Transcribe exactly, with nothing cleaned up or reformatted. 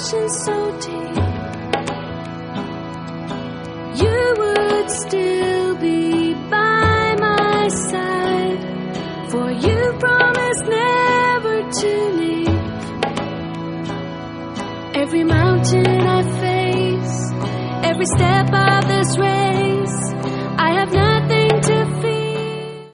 ocean so deep, you would still be by my side, for you promised never to leave. Every mountain I face, every step of this race, I have nothing